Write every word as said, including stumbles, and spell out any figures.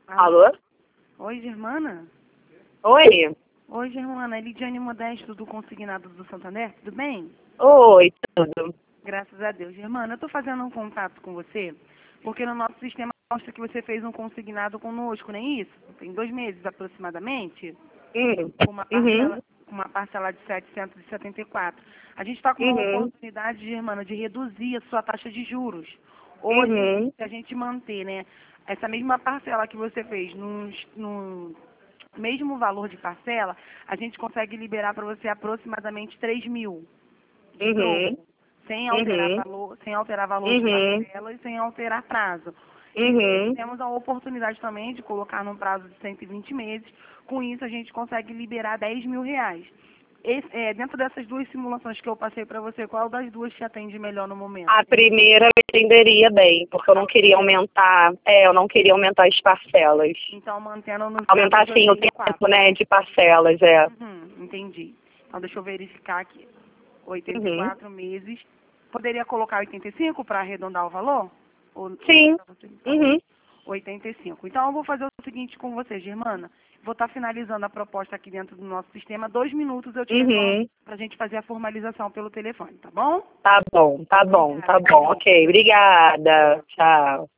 Alô? Oi, Germana? Oi? Oi, Germana. É Lidiane Modesto, do Consignado do Santander. Tudo bem? Oi, tudo. Graças a Deus. Germana, eu estou fazendo um contato com você, porque no nosso sistema mostra que você fez um consignado conosco, não é isso? Tem dois meses aproximadamente, Hum. com uma Uhum. parcela, com uma parcela de setecentos e setenta e quatro. A gente está com uma Uhum. oportunidade, Germana, de reduzir a sua taxa de juros. Hoje, Uhum. se a gente manter, né, essa mesma parcela que você fez no, no mesmo valor de parcela, a gente consegue liberar para você aproximadamente três mil de Uhum. troco, sem alterar Uhum. valor, sem alterar valor de Uhum. parcela e sem alterar prazo. E Uhum. temos a oportunidade também de colocar num prazo de cento e vinte meses. Com isso, a gente consegue liberar dez mil reais. Esse- é, dentro dessas duas simulações que eu passei para você, qual das duas te atende melhor no momento? A primeira me entenderia bem, porque eu A não queria primeira. aumentar, é, eu não queria aumentar as parcelas. Então, mantendo no Aumentar, cento e assim, o oitenta e tempo, quatro. né, de parcelas, é. Uhum, entendi. Então, deixa eu verificar aqui. oitenta e Uhum. quatro meses. Poderia colocar oitenta e cinco para arredondar o valor? Ou, ou Sim. pra você? Então, Uhum. oitenta e cinco. Então, eu vou fazer o seguinte com você, Germana. Vou estar finalizando a proposta aqui dentro do nosso sistema. Dois minutos eu te retorno Uhum. para a gente fazer a formalização pelo telefone, tá bom? Tá bom, tá bom, tá Obrigada. bom. Ok, obrigada. Tchau.